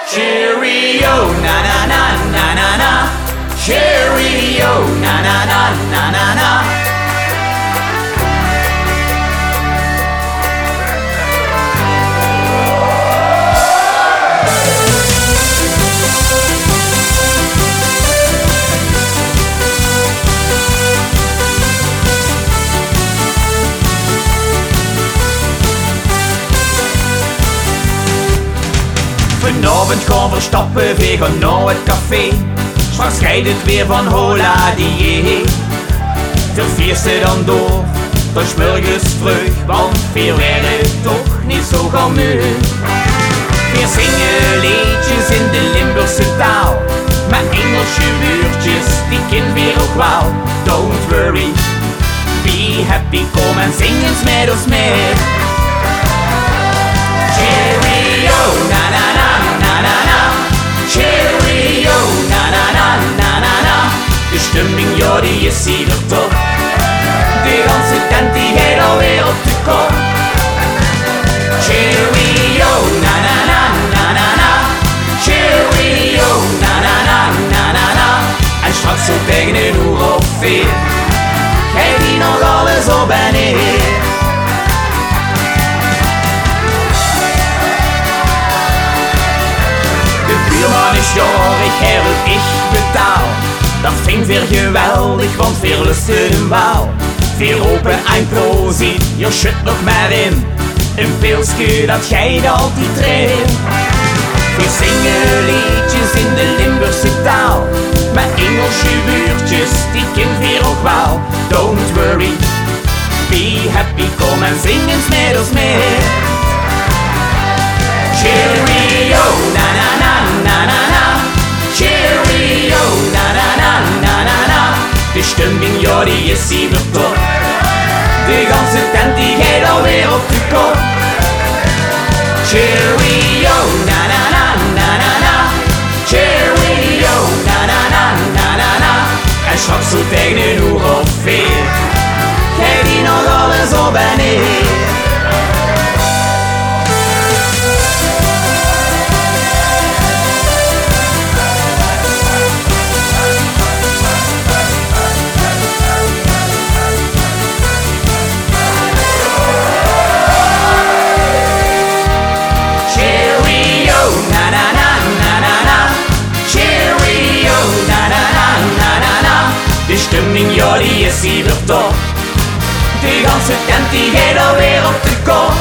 Cheerio, na na na na na na. Cheerio, na na na na na na. Vanavond gaan we stappen, we gaan naar het café. Straks rijdt het weer van hola die. Veel feesten dan door, tot 's morgens vroeg, want veel werden toch niet zo gauw moe. We zingen liedjes in de Limburgse taal, maar Engelse woordjes, die kind weer ook wel. Don't worry, be happy, kom en zing eens met ons mee. Cheerio, na na na na na na. Cheerio, na na na na na na. De stemming, ja, die is hier toch. De ganse tent die gaat alweer op de kop. Cheerio, na na na na na na. Cheerio, na na na na na na. En straks zo tegen een uur of 4 gaat die nog alles op en neer. Buurman is jorig, hij wil ik betaal. Dat vindt weer geweldig, want veel lusten hem wel. Veel open en proziet, je shut nog maar in. Een pilsje dat jij altijd traint. We zingen liedjes in de Limburgse taal, maar Engelse woordjes, die kind weer ook wel. Don't worry, be happy, kom en zing eens met ons mee. Cheerio, na na na na na na. Cheerio, na na na na na na. De stemming, ja, die is hier toch. De ganse tent die gaat alweer op de kop. Cheerio, na na na na na na. Cheerio, na na na na na na. En straks zo tegen een uur of 4 gaat die nog alles op en neer. De stemming, ja, die is hier toch. De ganse tent die gaat alweer op de kop.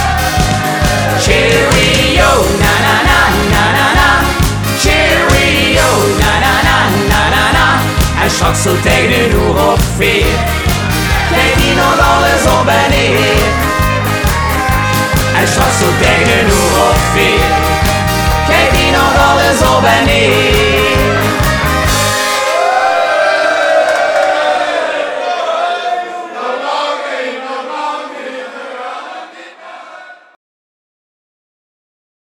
Cheerio, na na na na na na. Cheerio, na na na na na na. En straks zo tegen een uur of 4 gaat die nog alles op en neer. En straks zo tegen een